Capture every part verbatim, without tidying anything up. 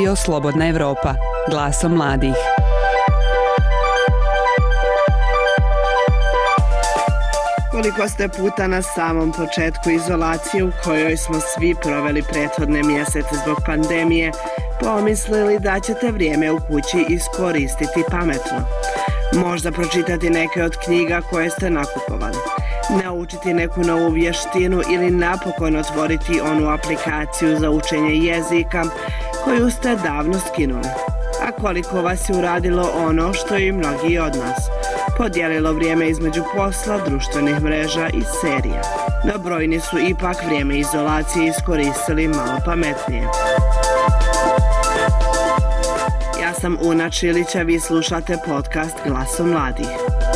Radio Slobodna Evropa, glasom mladih. Koliko ste puta na samom početku izolacije u kojoj smo svi proveli prethodne mjesece zbog pandemije, pomislili da ćete vrijeme u kući iskoristiti pametno. Možda pročitati neke od knjiga koje ste nakupovali, naučiti neku novu vještinu ili napokon otvoriti onu aplikaciju za učenje jezika koju ste davno skinuli. A koliko vas je uradilo ono što i mnogi od nas, podijelilo vrijeme između posla, društvenih mreža i serija. No brojni su ipak vrijeme izolacije iskoristili malo pametnije. Ja sam Una Čilića, vi slušate podcast Glasom mladih.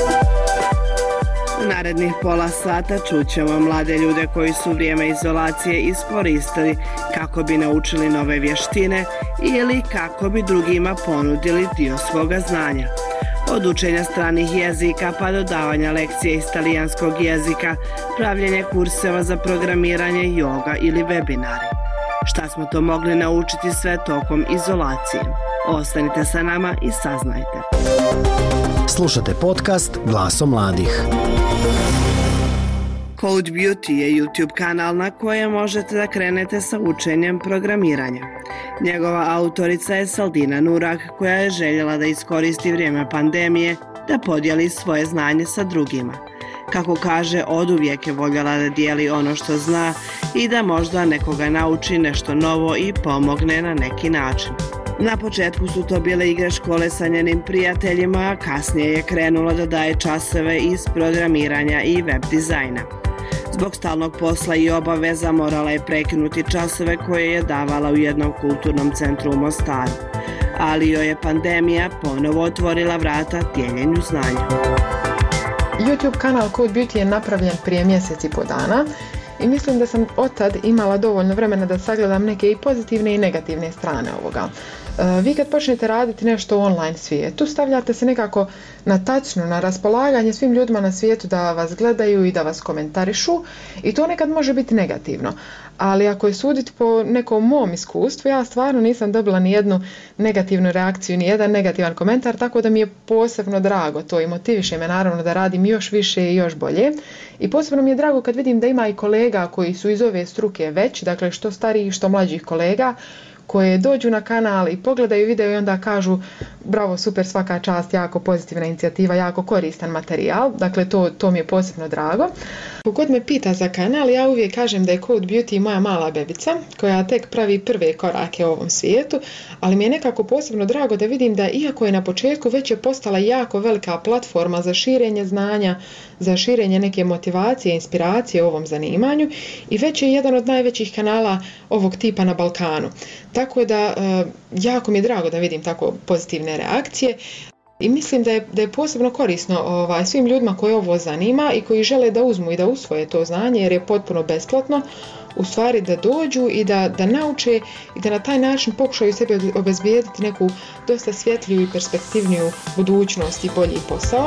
U narednih pola sata čućemo mlade ljude koji su vrijeme izolacije iskoristili kako bi naučili nove vještine ili kako bi drugima ponudili dio svoga znanja. Od učenja stranih jezika pa do davanja lekcije iz talijanskog jezika, pravljenje kurseva za programiranje, joga ili webinari. Šta smo to mogli naučiti sve tokom izolacije? Ostanite sa nama i saznajte. Slušate podcast Glasom mladih. Code Beauty je YouTube kanal na kojem možete da krenete sa učenjem programiranja. Njegova autorica je Saldina Nurak, koja je željela da iskoristi vrijeme pandemije da podijeli svoje znanje sa drugima. Kako kaže, oduvijek je voljela da dijeli ono što zna i da možda nekoga nauči nešto novo i pomogne na neki način. Na početku su to bile igre škole sa njenim prijateljima, a kasnije je krenula da daje časove iz programiranja i web dizajna. Zbog stalnog posla i obaveza morala je prekinuti časove koje je davala u jednom kulturnom centru u Mostaru, ali joj je pandemija ponovo otvorila vrata dijeljenju znanja. YouTube kanal Code Beauty je napravljen prije mjesec i po dana i mislim da sam od tad imala dovoljno vremena da sagledam neke i pozitivne i negativne strane ovoga. Vi kad počnete raditi nešto u online svijetu, stavljate se nekako na tačno, na raspolaganje svim ljudima na svijetu da vas gledaju i da vas komentarišu i to nekad može biti negativno. Ali ako je suditi po nekom mom iskustvu, ja stvarno nisam dobila ni jednu negativnu reakciju, ni jedan negativan komentar, tako da mi je posebno drago to i motiviše me naravno da radim još više i još bolje. I posebno mi je drago kad vidim da ima i kolega koji su iz ove struke već, dakle što starijih, što mlađih kolega, koje dođu na kanal i pogledaju video i onda kažu bravo, super, svaka čast, jako pozitivna inicijativa, jako koristan materijal, dakle to, to mi je posebno drago. Kogod me pita za kanal, ja uvijek kažem da je Code Beauty moja mala bebica koja tek pravi prve korake u ovom svijetu, ali mi je nekako posebno drago da vidim da iako je na početku već je postala jako velika platforma za širenje znanja, za širenje neke motivacije, inspiracije u ovom zanimanju i već je jedan od najvećih kanala ovog tipa na Balkanu. Tako da jako mi je drago da vidim tako pozitivne reakcije i mislim da je, da je posebno korisno ovaj, svim ljudima koji ovo zanima i koji žele da uzmu i da usvoje to znanje jer je potpuno besplatno, u stvari da dođu i da, da nauče i da na taj način pokušaju sebi obezbijediti neku dosta svjetliju i perspektivniju budućnost i bolji posao.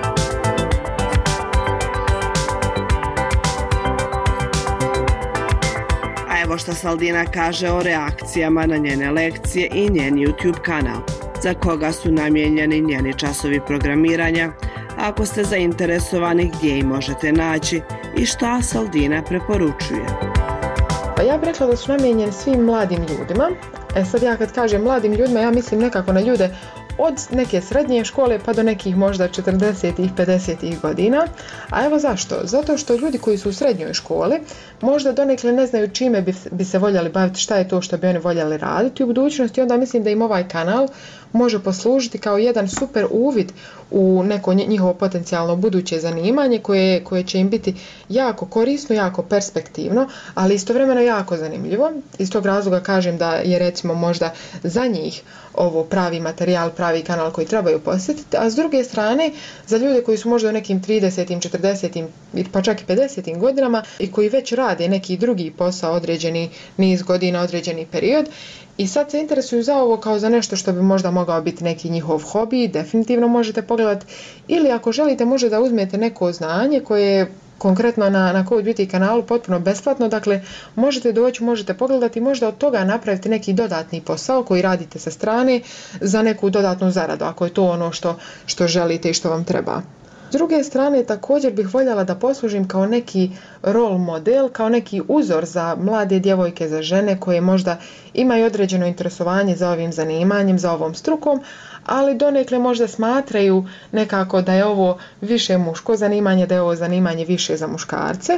Evo što Saldina kaže o reakcijama na njene lekcije i njen YouTube kanal, za koga su namijenjeni njeni časovi programiranja, ako ste zainteresovani gdje ih možete naći i šta Saldina preporučuje. Pa ja bih rekla da su namijenjeni svim mladim ljudima. E sad ja kad kažem mladim ljudima, ja mislim nekako na ljude od neke srednje škole pa do nekih možda četrdesetih, pedesetih godina. A evo zašto? Zato što ljudi koji su u srednjoj školi možda donekle ne znaju čime bi, bi se voljeli baviti, šta je to što bi oni voljeli raditi u budućnosti, onda mislim da im ovaj kanal može poslužiti kao jedan super uvid u neko njihovo potencijalno buduće zanimanje koje, koje će im biti jako korisno, jako perspektivno, ali istovremeno jako zanimljivo. Iz tog razloga kažem da je recimo možda za njih ovo pravi materijal, pravi kanal koji trebaju posjetiti, a s druge strane za ljude koji su možda u nekim tridesetim, četrdesetim pa čak i pedesetim godinama i koji već rade neki drugi posao određeni niz godina, određeni period i sad se interesuju za ovo kao za nešto što bi možda mogao biti neki njihov hobi, definitivno možete pogledati, ili ako želite možete da uzmete neko znanje koje konkretno na, na Code Beauty kanalu potpuno besplatno, dakle možete doći, možete pogledati i možda od toga napraviti neki dodatni posao koji radite sa strane za neku dodatnu zaradu, ako je to ono što, što želite i što vam treba. S druge strane, također bih voljela da poslužim kao neki role model, kao neki uzor za mlade djevojke, za žene koje možda imaju određeno interesovanje za ovim zanimanjem, za ovom strukom, ali donekle možda smatraju nekako da je ovo više muško zanimanje, da je ovo zanimanje više za muškarce.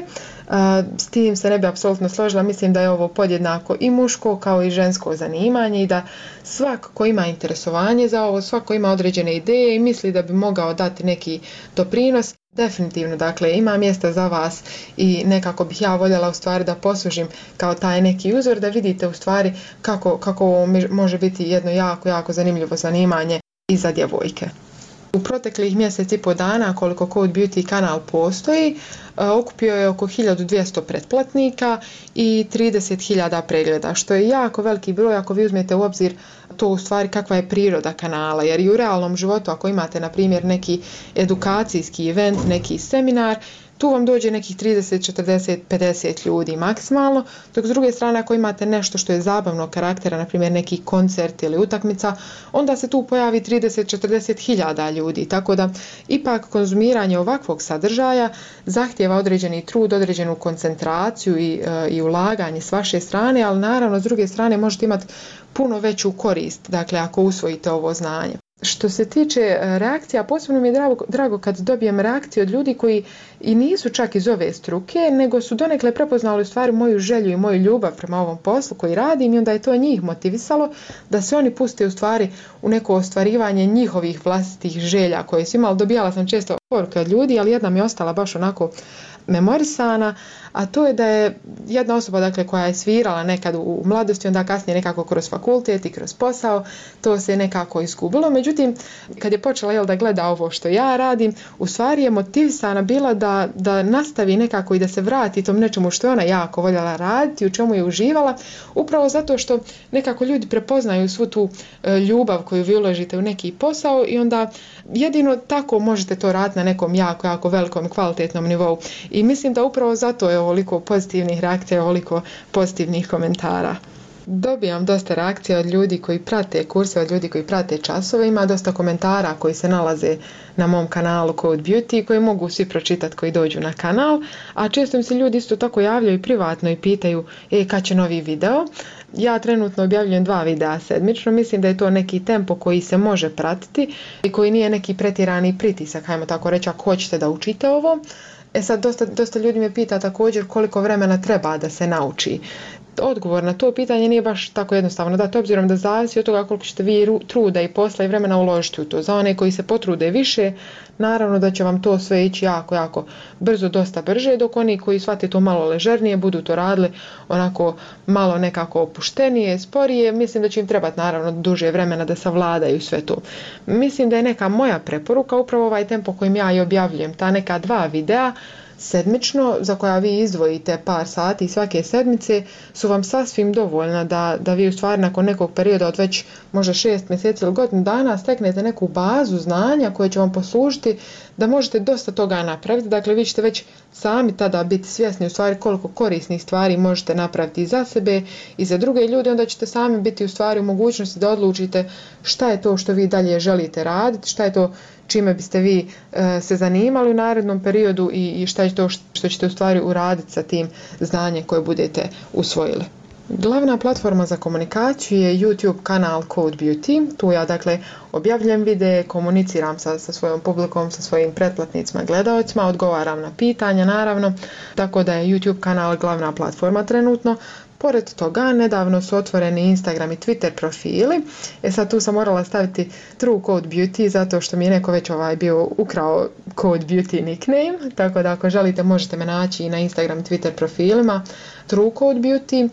S tim se ne bi apsolutno složila, mislim da je ovo podjednako i muško kao i žensko zanimanje i da svako ko ima interesovanje za ovo, svako ima određene ideje i misli da bi mogao dati neki doprinos, definitivno, dakle, ima mjesta za vas i nekako bih ja voljela u stvari da poslužim kao taj neki uzor, da vidite u stvari kako, kako ovo može biti jedno jako, jako zanimljivo zanimanje i za djevojke. U proteklih mjesec i po dana koliko Code Beauty kanal postoji, okupio je oko hiljadu dvjesto pretplatnika i trideset hiljada pregleda, što je jako veliki broj ako vi uzmete u obzir to u stvari kakva je priroda kanala, jer i u realnom životu ako imate na primjer neki edukacijski event, neki seminar, tu vam dođe nekih trideset, četrdeset, pedeset ljudi maksimalno, dok s druge strane ako imate nešto što je zabavnog karaktera, na primjer neki koncert ili utakmica, onda se tu pojavi trideset, četrdeset hiljada ljudi, tako da ipak konzumiranje ovakvog sadržaja zahtijeva određeni trud, određenu koncentraciju i, i ulaganje s vaše strane, ali naravno s druge strane možete imati puno veću korist, dakle ako usvojite ovo znanje. Što se tiče reakcija, posebno mi je drago, drago kad dobijem reakcije od ljudi koji i nisu čak iz ove struke, nego su donekle prepoznali u stvari moju želju i moju ljubav prema ovom poslu koji radim i onda je to njih motivisalo da se oni puste u stvari u neko ostvarivanje njihovih vlastitih želja koje su imali. Dobijala sam često poruke od ljudi, ali jedna mi je ostala baš onako memorisana, a to je da je jedna osoba dakle, koja je svirala nekad u mladosti, onda kasnije nekako kroz fakultet i kroz posao, to se nekako izgubilo. Međutim, kad je počela jel, da gleda ovo što ja radim, u stvari je motivisana bila da, da nastavi nekako i da se vrati tom nečemu što je ona jako voljela raditi, u čemu je uživala, upravo zato što nekako ljudi prepoznaju svu tu ljubav koju vi uložite u neki posao i onda jedino tako možete to raditi na nekom jako, jako velikom kvalitetnom nivou. I mislim da upravo zato je ovoliko pozitivnih reakcija, ovoliko pozitivnih komentara. Dobijam dosta reakcija od ljudi koji prate kurse, od ljudi koji prate časove, ima dosta komentara koji se nalaze na mom kanalu Code Beauty koji mogu svi pročitati koji dođu na kanal, a često mi se ljudi isto tako javljaju privatno i pitaju e, kad će novi video. Ja trenutno objavljujem dva videa sedmično, mislim da je to neki tempo koji se može pratiti i koji nije neki pretjerani pritisak, hajmo tako reći, ako hoćete da učite ovo. E sad, dosta, dosta ljudi me pita također koliko vremena treba da se nauči. Odgovor na to pitanje nije baš tako jednostavno dati, obzirom da zavisi od toga koliko ćete vi truda i posla i vremena uložiti u to. Za one koji se potrude više, naravno da će vam to sve ići jako, jako brzo, dosta brže, dok oni koji shvate to malo ležernije, budu to radili onako malo nekako opuštenije, sporije, mislim da će im trebati naravno duže vremena da savladaju sve to. Mislim da je neka moja preporuka upravo ovaj tempo kojim ja i objavljujem, ta neka dva videa sedmično za koja vi izdvojite par sati svake sedmice su vam sasvim dovoljna da, da vi u stvari nakon nekog perioda od već možda šest mjeseci ili godinu dana steknete neku bazu znanja koje će vam poslužiti da možete dosta toga napraviti. Dakle, vi ćete već sami tada biti svjesni u stvari koliko korisnih stvari možete napraviti i za sebe i za druge ljude, onda ćete sami biti u stvari u mogućnosti da odlučite šta je to što vi dalje želite raditi, šta je to čime biste vi e, se zanimali u narednom periodu i, i šta je to što ćete u stvari uraditi sa tim znanjem koje budete usvojili. Glavna platforma za komunikaciju je YouTube kanal Code Beauty. Tu ja dakle objavljujem videe, komuniciram sa, sa svojom publikom, sa svojim pretplatnicima, gledaocima, odgovaram na pitanja naravno, tako da je YouTube kanal glavna platforma trenutno. Pored toga, nedavno su otvoreni Instagram i Twitter profili. E sad tu sam morala staviti True Code Beauty zato što mi je neko već ovaj bio ukrao Code Beauty nickname. Tako da ako želite možete me naći i na Instagram i Twitter profilima True Code Beauty.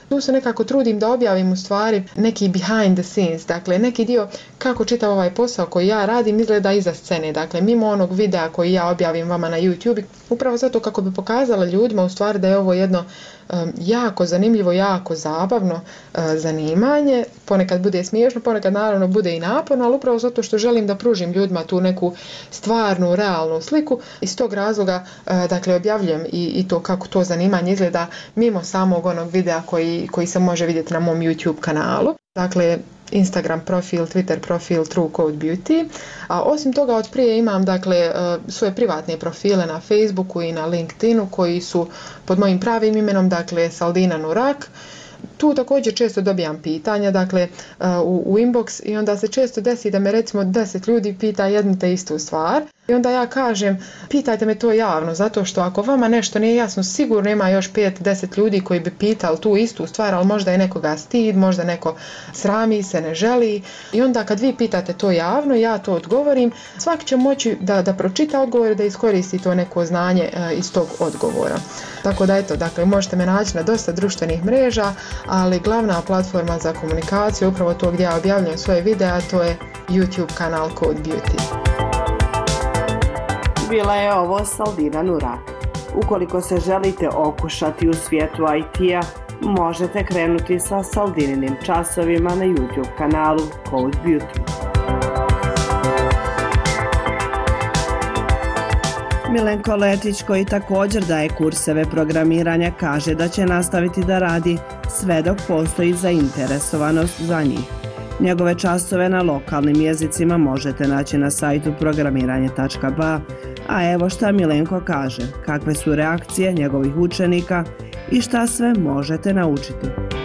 Tu se nekako trudim da objavim u stvari neki behind the scenes, dakle neki dio kako čitav ovaj posao koji ja radim izgleda iza scene, dakle mimo onog videa koji ja objavim vama na YouTube, upravo zato kako bi pokazala ljudima u stvari da je ovo jedno um, jako zanimljivo, jako zabavno uh, zanimanje, ponekad bude smiješno, ponekad naravno bude i naporno, ali upravo zato što želim da pružim ljudima tu neku stvarnu, realnu sliku. Iz tog razloga uh, dakle objavljujem i, i to kako to zanimanje izgleda mimo samog onog videa koji, koji se može vidjeti na mom YouTube kanalu. Dakle, Instagram profil, Twitter profil True Code Beauty. A osim toga od prije imam dakle svoje privatne profile na Facebooku i na LinkedInu koji su pod mojim pravim imenom, dakle Saldina Nurak. Tu također često dobijam pitanja, dakle u, u inbox i onda se često desi da me recimo deset ljudi pita jednu te istu stvar. I onda ja kažem, pitajte me to javno, zato što ako vama nešto nije jasno, sigurno ima još pet do deset ljudi koji bi pitali tu istu stvar, ali možda je nekoga stid, možda neko srami se, ne želi. I onda kad vi pitate to javno, ja to odgovorim, svaki će moći da, da pročita odgovor i da iskoristi to neko znanje e, iz tog odgovora. Tako da eto, dakle, možete me naći na dosta društvenih mreža, ali glavna platforma za komunikaciju je upravo to gdje ja objavljam svoje videa, to je YouTube kanal Code Beauty. Bila je ovo Saldina Nurak. Ukoliko se želite okušati u svijetu I T-a, možete krenuti sa Saldininim časovima na YouTube kanalu Code Beauty. Milenko Letić, koji također daje kurseve programiranja, kaže da će nastaviti da radi sve dok postoji zainteresovanost za njih. Njegove časove na lokalnim jezicima možete naći na sajtu programiranje tačka ba, a evo šta Milenko kaže, kakve su reakcije njegovih učenika i šta sve možete naučiti.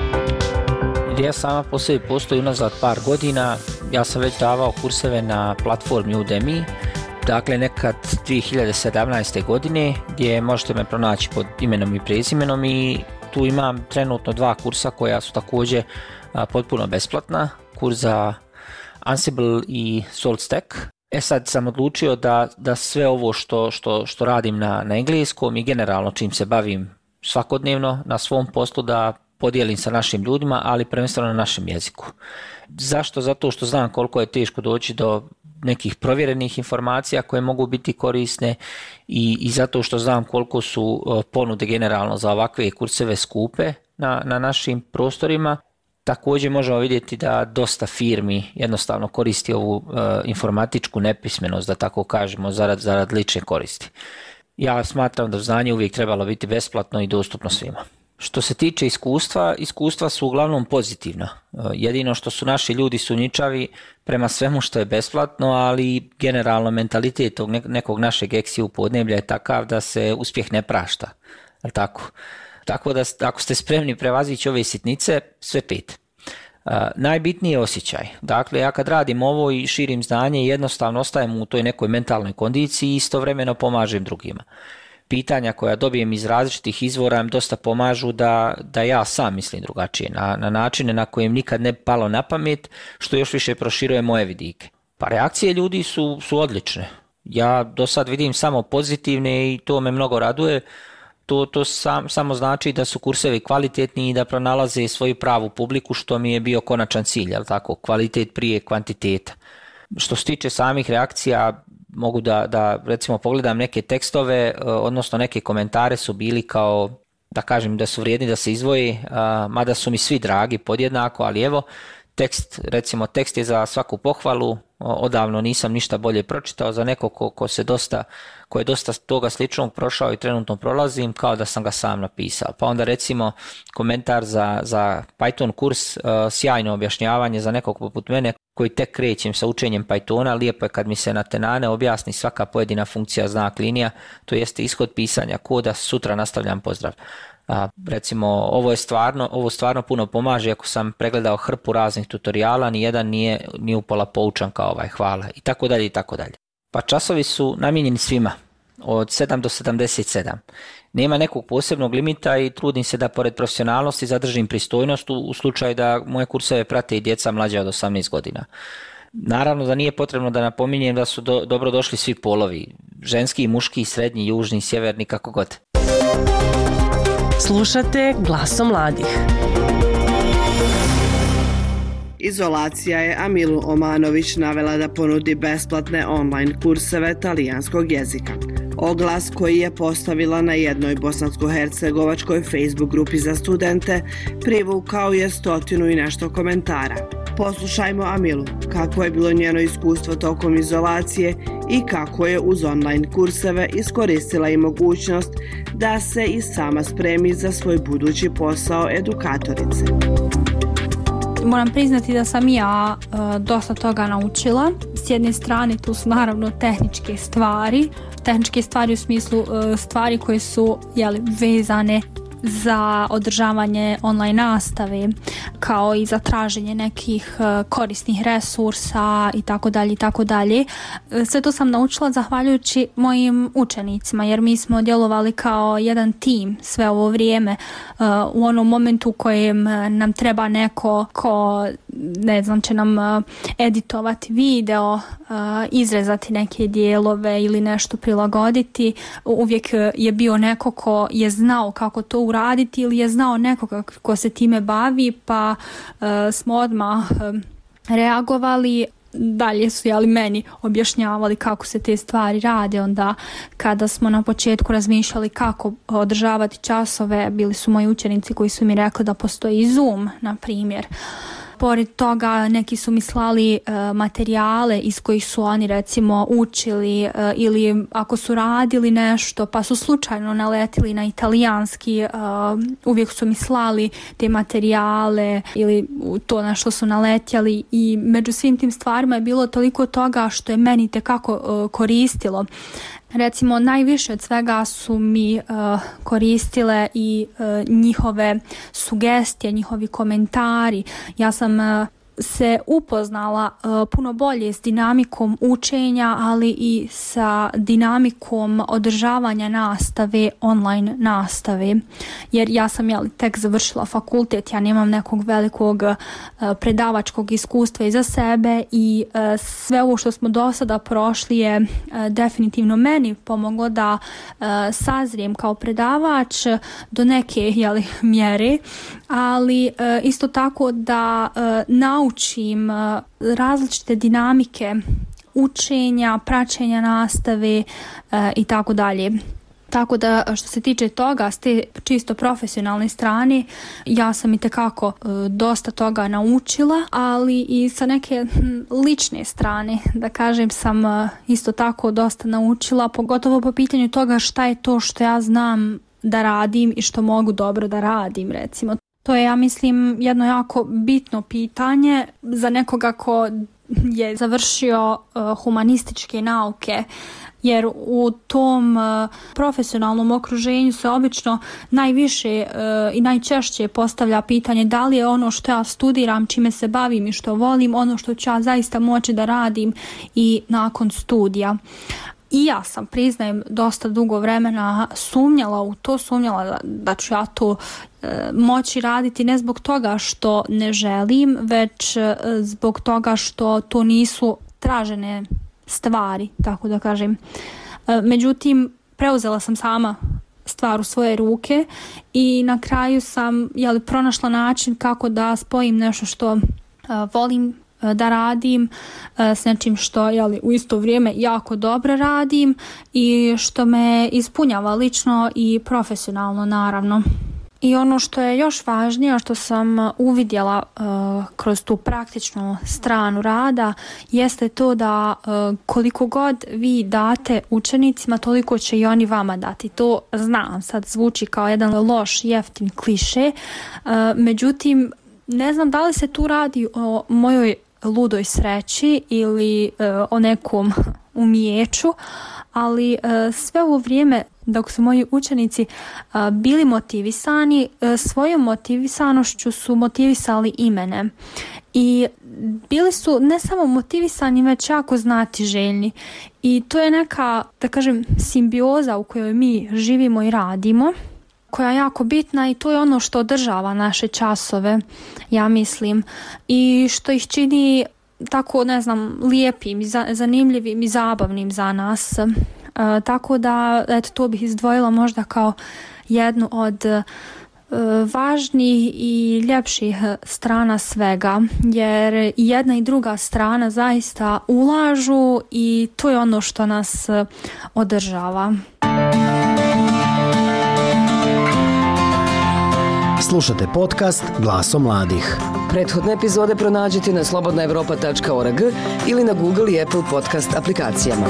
Ideja sama po sebi postoji unazad par godina. Ja sam već davao kurseve na platformi Udemy, dakle nekad dvije hiljade sedamnaeste. godine, gdje možete me pronaći pod imenom i prezimenom, i tu imam trenutno dva kursa koja su također a, potpuno besplatna, kurs za Ansible i SaltStack. E sad sam odlučio da, da sve ovo što, što, što radim na, na engleskom i generalno čim se bavim svakodnevno na svom poslu da podijelim sa našim ljudima, ali prvenstveno na našem jeziku. Zašto? Zato što znam koliko je teško doći do nekih provjerenih informacija koje mogu biti korisne i, i zato što znam koliko su ponude generalno za ovakve kurseve skupe na, na našim prostorima. Također možemo vidjeti da dosta firmi jednostavno koristi ovu uh, informatičku nepismenost, da tako kažemo, zarad, zarad lične koristi. Ja smatram da znanje uvijek trebalo biti besplatno i dostupno svima. Što se tiče iskustva, iskustva su uglavnom pozitivna. Jedino što su naši ljudi sumnjičavi prema svemu što je besplatno, ali generalno mentalitet tog nekog našeg eksiju podneblja je takav da se uspjeh ne prašta. Je li tako? Tako da ako ste spremni prevazići ove sitnice, sve pet. Uh, najbitniji je osjećaj. Dakle, ja kad radim ovo i širim znanje, jednostavno ostajem u toj nekoj mentalnoj kondiciji i istovremeno pomažem drugima. Pitanja koja dobijem iz različitih izvora mi dosta pomažu da, da ja sam mislim drugačije, na, na načine na kojem nikad ne palo na pamet, što još više proširuje moje vidike. Pa reakcije ljudi su, su odlične. Ja do sad vidim samo pozitivne i to me mnogo raduje. To, to sam, samo znači da su kursevi kvalitetni i da pronalaze svoju pravu publiku, što mi je bio konačan cilj, jel tako? Kvalitet prije kvantiteta. Što se tiče samih reakcija, mogu da, da recimo pogledam neke tekstove, odnosno neke komentare su bili kao, da kažem da su vrijedni da se izdvoji, mada su mi svi dragi podjednako, ali evo, tekst, recimo tekst je za svaku pohvalu, odavno nisam ništa bolje pročitao, za neko ko, ko se dosta, ko je dosta toga sličnog prošao i trenutno prolazim, kao da sam ga sam napisao. Pa onda recimo komentar za, za Python kurs, uh, sjajno objašnjavanje za nekog poput mene koji tek krećem sa učenjem Pythona, lijepo je kad mi se na tenane objasni svaka pojedina funkcija, znak, linija, to jeste ishod pisanja koda, sutra nastavljam, pozdrav. A, recimo ovo je stvarno, ovo stvarno puno pomaže, ako sam pregledao hrpu raznih tutoriala, ni jedan nije ni upola poučan kao ovaj, hvala, i tako dalje i tako dalje. Pa časovi su namijenjeni svima, od sedam do sedamdeset sedam. Nema nekog posebnog limita i trudim se da pored profesionalnosti zadržim pristojnost u, u slučaju da moje kurseve prate i djeca mlađa od osamnaest godina. Naravno da nije potrebno da napominjem da su do, dobro došli svi polovi, ženski, muški, srednji, južni, sjeverni, kako god. Slušate Glasom mladih. Izolacija je Amilu Omanović navela da ponudi besplatne online kurseve talijanskog jezika. Oglas koji je postavila na jednoj bosansko-hercegovačkoj Facebook grupi za studente privukao je stotinu i nešto komentara. Poslušajmo Amilu, kako je bilo njeno iskustvo tokom izolacije i kako je uz online kurseve iskoristila i mogućnost da se i sama spremi za svoj budući posao edukatorice. Moram priznati da sam ja e, dosta toga naučila. S jedne strane tu su naravno tehničke stvari, tehničke stvari u smislu e, stvari koje su jeli, vezane za održavanje online nastave, kao i za traženje nekih korisnih resursa i tako dalje i tako dalje. Sve to sam naučila zahvaljujući mojim učenicima, jer mi smo djelovali kao jedan tim sve ovo vrijeme u onom momentu u kojem nam treba neko ko ne znam će nam editovati video, izrezati neke dijelove ili nešto prilagoditi. Uvijek je bio neko ko je znao kako to uraditi ili je znao nekoga ko se time bavi, pa uh, smo odmah uh, reagovali. Dalje su jeli, meni objašnjavali kako se te stvari rade. Onda kada smo na početku razmišljali kako održavati časove, bili su moji učenici koji su mi rekli da postoji Zoom, na primjer. Pored toga neki su mi slali uh, materijale iz kojih su oni recimo učili uh, ili ako su radili nešto pa su slučajno naletili na italijanski, uh, uvijek su mi slali te materijale ili to na što su naletjeli i među svim tim stvarima je bilo toliko toga što je meni tekako uh, koristilo. Recimo najviše od svega su mi uh, koristile i uh, njihove sugestije, njihovi komentari. Ja sam uh, se upoznala uh, puno bolje s dinamikom učenja, ali i sa dinamikom održavanja nastave, online nastave. Jer ja sam jeli, tek završila fakultet, ja nemam nekog velikog uh, predavačkog iskustva iza sebe i uh, sve ovo što smo do sada prošli je uh, definitivno meni pomoglo da uh, sazrijem kao predavač do neke jeli, mjere, ali uh, isto tako da uh, naučim uh, različite dinamike učenja, praćenja nastave uh, i tako dalje. Tako da što se tiče toga, s te čisto profesionalne strane, ja sam i tekako uh, dosta toga naučila, ali i sa neke hm, lične strane, da kažem, sam uh, isto tako dosta naučila, pogotovo po pitanju toga šta je to što ja znam da radim i što mogu dobro da radim, recimo. To je, ja mislim, jedno jako bitno pitanje za nekoga ko je završio uh, humanističke nauke, jer u tom uh, profesionalnom okruženju se obično najviše uh, i najčešće postavlja pitanje da li je ono što ja studiram, čime se bavim i što volim, ono što ću ja zaista moći da radim i nakon studija. I ja sam, priznajem, dosta dugo vremena sumnjala u to, sumnjala da, da ću ja to e, moći raditi ne zbog toga što ne želim, već e, zbog toga što to nisu tražene stvari, tako da kažem. E, međutim, preuzela sam sama stvar u svoje ruke i na kraju sam jeli, pronašla način kako da spojim nešto što e, volim da radim s nečim što jeli, u isto vrijeme jako dobro radim i što me ispunjava lično i profesionalno, naravno. I ono što je još važnije, što sam uvidjela uh, kroz tu praktičnu stranu rada, jeste to da uh, koliko god vi date učenicima, toliko će i oni vama dati. To znam, sad zvuči kao jedan loš, jeftin kliše, uh, međutim, ne znam da li se tu radi o mojoj ludoj sreći ili uh, o nekom umijeću, ali uh, sve ovo vrijeme dok su moji učenici uh, bili motivisani, uh, svojom motivisanošću su motivisali i mene. I bili su ne samo motivisani, već jako znatiželjni. I to je neka, da kažem, simbioza u kojoj mi živimo i radimo, koja je jako bitna i to je ono što održava naše časove, ja mislim, i što ih čini tako, ne znam, lijepim, zanimljivim i zabavnim za nas. tako da eto, to bih izdvojila možda kao jednu od važnijih i ljepših strana svega, jer i jedna i druga strana zaista ulažu i to je ono što nas održava. Slušate podcast Glasom mladih. Prethodne epizode pronađite na slobodna evropa tačka org ili na Google i Apple podcast aplikacijama.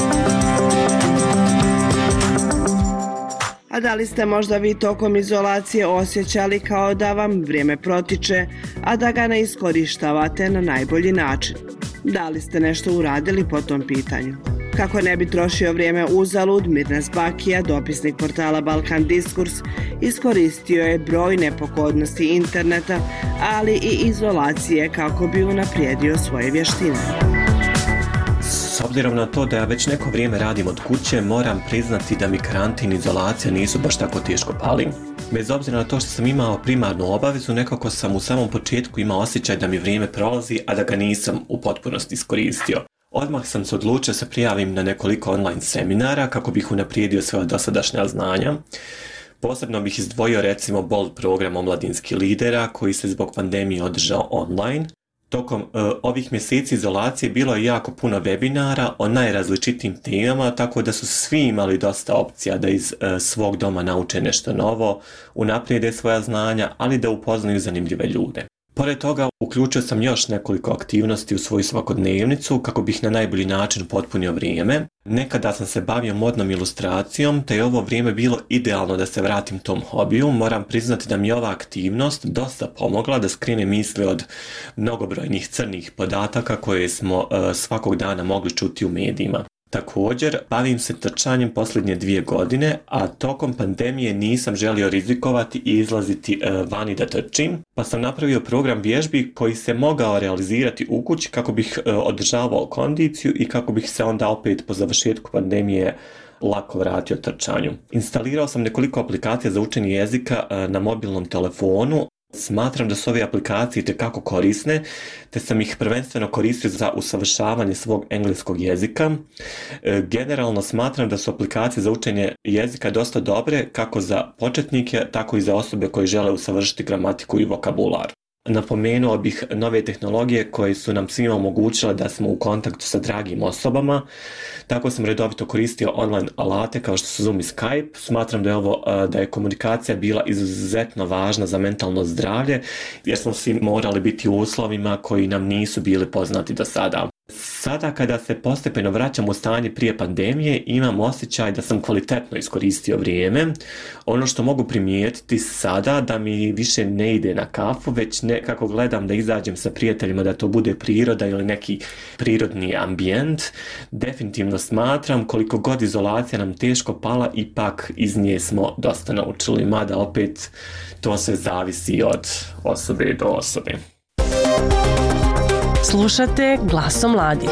A da li ste možda vi tokom izolacije osjećali kao da vam vrijeme protiče, a da ga ne iskorištavate na najbolji način? Da li ste nešto uradili po tom pitanju? Kako ne bi trošio vrijeme uzalud, Mirnes Bakija, dopisnik portala Balkan Diskurs, iskoristio je brojne pogodnosti interneta, ali i izolacije kako bi unaprijedio svoje vještine. S obzirom na to da ja već neko vrijeme radim od kuće, moram priznati da mi karantin i izolacija nisu baš tako teško pali. Bez obzira na to što sam imao primarnu obavezu, nekako sam u samom početku imao osjećaj da mi vrijeme prolazi, a da ga nisam u potpunosti iskoristio. Odmah sam se odlučio da se prijavim na nekoliko online seminara kako bih unaprijedio svoja dosadašnja znanja. Posebno bih izdvojio recimo BOLD program omladinskih lidera koji se zbog pandemije održao online. Tokom uh, ovih mjeseci izolacije bilo je jako puno webinara o najrazličitijim temama, tako da su svi imali dosta opcija da iz uh, svog doma nauče nešto novo, unaprijede svoja znanja, ali da upoznaju zanimljive ljude. Pored toga, uključio sam još nekoliko aktivnosti u svoju svakodnevnicu kako bih na najbolji način potpunio vrijeme. Nekada sam se bavio modnom ilustracijom, te je ovo vrijeme bilo idealno da se vratim tom hobiju. Moram priznati da mi je ova aktivnost dosta pomogla da skrene misli od mnogobrojnih crnih podataka koje smo uh, svakog dana mogli čuti u medijima. Također, bavim se trčanjem posljednje dvije godine, a tokom pandemije nisam želio rizikovati i izlaziti uh, vani da trčim, pa sam napravio program vježbi koji se mogao realizirati u kući kako bih uh, održavao kondiciju i kako bih se onda opet po završetku pandemije lako vratio trčanju. Instalirao sam nekoliko aplikacija za učenje jezika uh, na mobilnom telefonu. Smatram da su ove aplikacije itekako korisne, te sam ih prvenstveno koristio za usavršavanje svog engleskog jezika. Generalno smatram da su aplikacije za učenje jezika dosta dobre kako za početnike, tako i za osobe koji žele usavršiti gramatiku i vokabular. Napomenuo bih nove tehnologije koje su nam svima omogućile da smo u kontaktu sa dragim osobama. Tako sam redovito koristio online alate kao što su Zoom i Skype. Smatram da je ovo da je komunikacija bila izuzetno važna za mentalno zdravlje, jer smo svi morali biti u uslovima koji nam nisu bili poznati do sada. Sada kada se postepeno vraćam u stanje prije pandemije, imam osjećaj da sam kvalitetno iskoristio vrijeme. Ono što mogu primijetiti sada da mi više ne ide na kafu, već nekako gledam da izađem sa prijateljima, da to bude priroda ili neki prirodni ambijent. Definitivno smatram koliko god izolacija nam teško pala, ipak iz nje smo dosta naučili, mada opet to sve zavisi od osobe do osobe. Slušate Glasom mladih.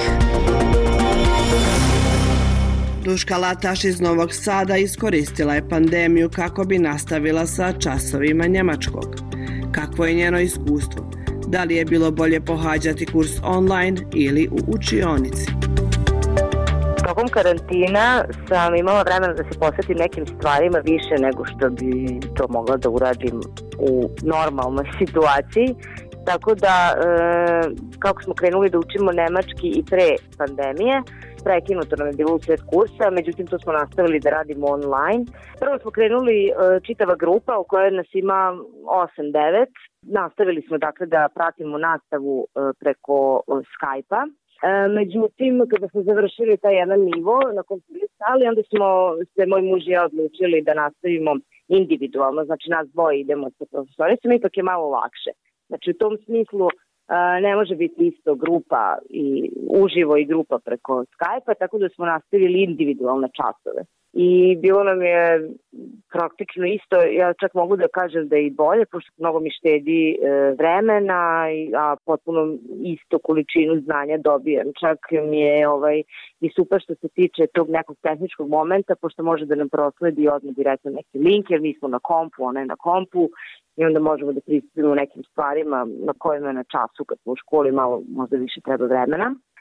Duška Lataš iz Novog Sada iskoristila je pandemiju kako bi nastavila sa časovima njemačkog. Kakvo je njeno iskustvo? Da li je bilo bolje pohađati kurs online ili u učionici? Tokom karantina sam imala vremena da se posvetim nekim stvarima više nego što bi to mogla da uradim u normalnoj situaciji. Tako da, e, kako smo krenuli da učimo nemački i pre pandemije, prekinuto nam je bilo u sred kursa, međutim to smo nastavili da radimo online. Prvo smo krenuli e, čitava grupa u kojoj nas ima osam devet. Nastavili smo dakle da pratimo nastavu e, preko e, Skype-a. E, međutim, kada smo završili taj jedan nivo na kom smo bili stali, onda smo se moj muž i ja odlučili da nastavimo individualno, znači nas dvoje idemo sa profesoricom, ipak je malo lakše. Znači u tom smislu uh, ne može biti isto grupa i uživo i grupa preko Skype-a, tako da smo nastavili individualne časove. I bilo nam je praktično isto, ja čak mogu da kažem da je i bolje, pošto mnogo mi štedi e, vremena, a potpuno isto količinu znanja dobijem. Čak mi je ovaj, i super što se tiče tog nekog tehničkog momenta, pošto može da nam prosledi odmah direktno neki link, jer mi smo na kompu, ona je na kompu, i onda možemo da pristupimo nekim stvarima na kojima je na času kad smo u školi malo možda više treba vremena.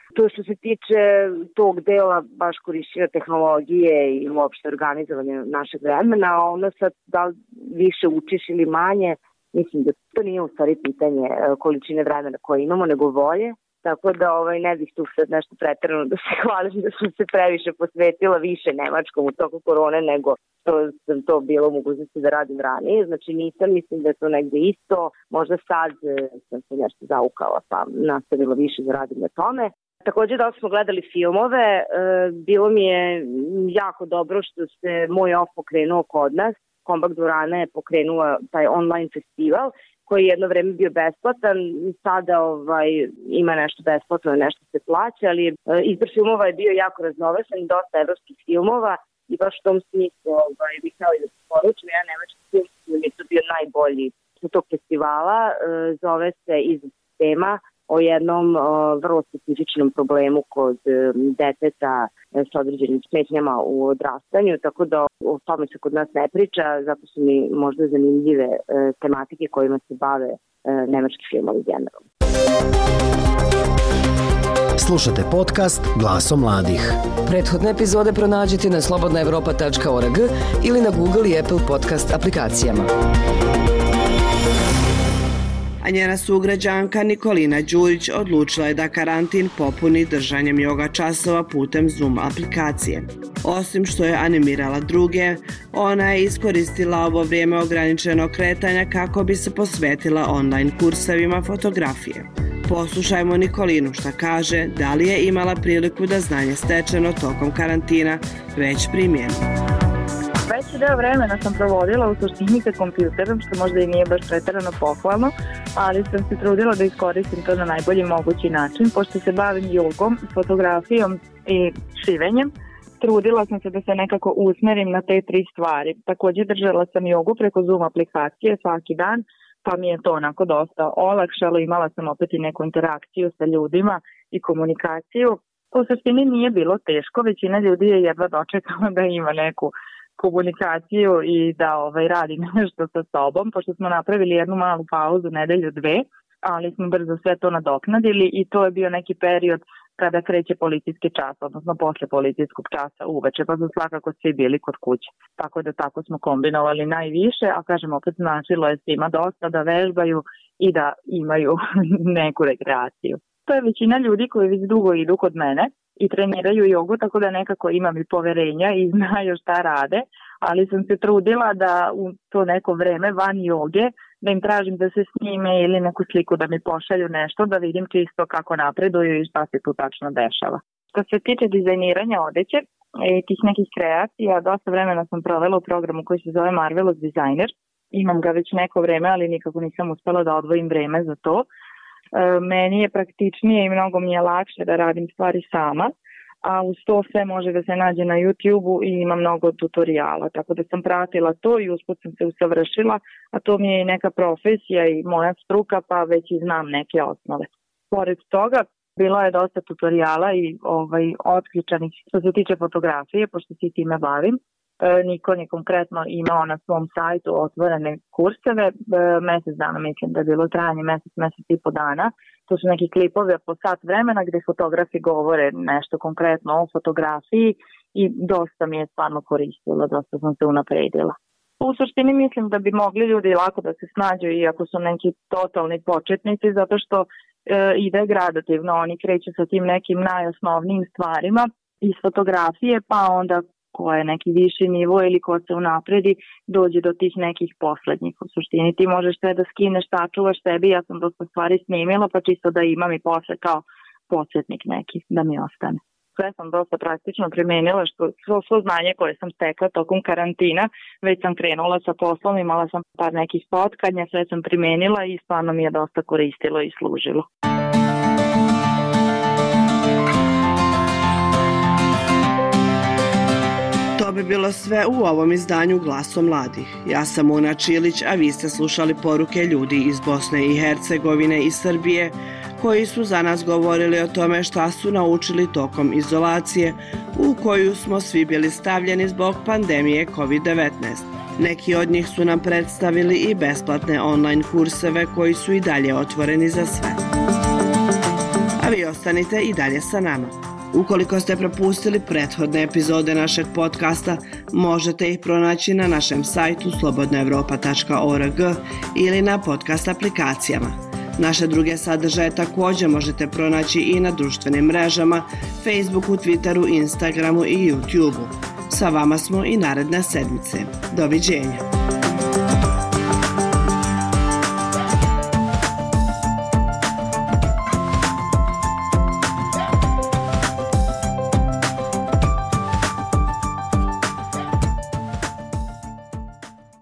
To što se tiče tog dela baš korišćenja tehnologije i uopšte organizovanja našeg vremena, ono sad da li više učiš ili manje, mislim da to nije u stvari pitanje količine vremena koje imamo, nego volje. Tako da ovaj, ne bih tu sad nešto preterano da se hvalim da sam se previše posvetila više nemačkom u toku korone nego što sam to bilo u mogućnosti da radim ranije. Znači nisam, mislim da je to negde isto. Možda sad sam se nešto zaukala pa nastavila više da radim na tome. Također da smo gledali filmove, bilo mi je jako dobro što se moj off pokrenuo kod nas. Kombak dvorana je pokrenula taj online festival koji je jedno vreme bio besplatan, sada ovaj, ima nešto besplatno, nešto se plaća, ali e, izbor filmova je bio jako raznovrsan, dosta evropskih filmova i baš u tom smislu ovaj, bih htjela da se poručim, jedan nemački film koji je to bio najbolji u tog festivala, e, zove se Iz sistema, o jednom o, vrlo specifičnom problemu kod e, deteta e, s određenim smetnjama u odrastanju, tako da o tome se kod nas ne priča, zato su mi možda zanimljive e, tematike kojima se bave e, nemački filmovi generalno. Slušate podcast Glasom mladih. Prethodne epizode pronađite na slobodna evropa tačka org ili na Google i Apple podcast aplikacijama. A njena sugrađanka Nikolina Đurić odlučila je da karantin popuni držanjem joga časova putem Zoom aplikacije. Osim što je animirala druge, ona je iskoristila ovo vrijeme ograničenog kretanja kako bi se posvetila online kursevima fotografije. Poslušajmo Nikolinu šta kaže, da li je imala priliku da znanje stečeno tokom karantina već primjeni. Veći deo vremena sam provodila u suštini sa kompjuterom, što možda i nije baš preterano pohvalno, ali sam se trudila da iskoristim to na najbolji mogući način, pošto se bavim jogom, fotografijom i šivenjem. Trudila sam se da se nekako usmerim na te tri stvari. Također držala sam jogu preko Zoom aplikacije svaki dan, pa mi je to onako dosta olakšalo. Imala sam opet i neku interakciju sa ljudima i komunikaciju. U suštini nije bilo teško, većina ljudi je jedva dočekala da ima neku komunikaciju i da ovaj, radi nešto sa sobom, pošto smo napravili jednu malu pauzu, nedelju dve, ali smo brzo sve to nadoknadili i to je bio neki period kada kreće policijski čas, odnosno posle policijskog časa uveče, pa su svakako svi bili kod kuće. Tako da tako smo kombinovali najviše, a kažem opet značilo je svima dosta da vežbaju i da imaju neku rekreaciju. To je većina ljudi koji već dugo idu kod mene i treniraju jogu, tako da nekako imam i poverenja i znaju šta rade, ali sam se trudila da u to neko vreme van joge, da im tražim da se snime ili neku sliku da mi pošalju nešto, da vidim čisto kako napreduju i šta se tu tačno dešava. Što se tiče dizajniranja odeće i tih nekih kreacija, dosta vremena sam provela u programu koji se zove Marvelous Designer. Imam ga već neko vreme, ali nikako nisam uspela da odvojim vreme za to. Meni je praktičnije i mnogo mi je lakše da radim stvari sama, a uz to sve može da se nađe na YouTube-u i ima mnogo tutoriala, tako da sam pratila to i usput sam se usavršila, a to mi je i neka profesija i moja struka, pa već i znam neke osnove. Pored toga, bilo je dosta tutoriala i ovaj, otključanih što se tiče fotografije, pošto se time bavim. Nikon je konkretno imao na svom sajtu otvorene kurseve, mesec dana mislim da je bilo trajanje, mesec, mesec i po dana. To su neki klipovi po sat vremena gde fotografi govore nešto konkretno o fotografiji i dosta mi je stvarno koristilo, dosta sam se unapredila. U suštini mislim da bi mogli ljudi lako da se snađu iako su neki totalni početnici, zato što e, ide gradativno, oni kreću sa tim nekim najosnovnijim stvarima iz fotografije, pa onda ko je neki viši nivo ili ko se unapredi, dođe do tih nekih poslednjih. U suštini ti možeš sve da skineš, sačuvaš sebi, ja sam dosta stvari snimila, pa čisto da imam i posle kao podsjetnik neki da mi ostane. Sve sam dosta praktično primenila, što svo, svo znanje koje sam stekla tokom karantina, već sam krenula sa poslom, imala sam par nekih spotkanja, sve sam primenila i stvarno mi je dosta koristilo i služilo. To bi bilo sve u ovom izdanju Glasom mladih. Ja sam Una Čilić, a vi ste slušali poruke ljudi iz Bosne i Hercegovine i Srbije koji su za nas govorili o tome šta su naučili tokom izolacije u koju smo svi bili stavljeni zbog pandemije kovid devetnaest. Neki od njih su nam predstavili i besplatne online kurseve koji su i dalje otvoreni za sve. A vi ostanite i dalje sa nama. Ukoliko ste propustili prethodne epizode našeg podcasta, možete ih pronaći na našem sajtu slobodna evropa tačka org ili na podcast aplikacijama. Naše druge sadržaje također možete pronaći i na društvenim mrežama, Facebooku, Twitteru, Instagramu i YouTubeu. Sa vama smo i naredne sedmice. Doviđenja.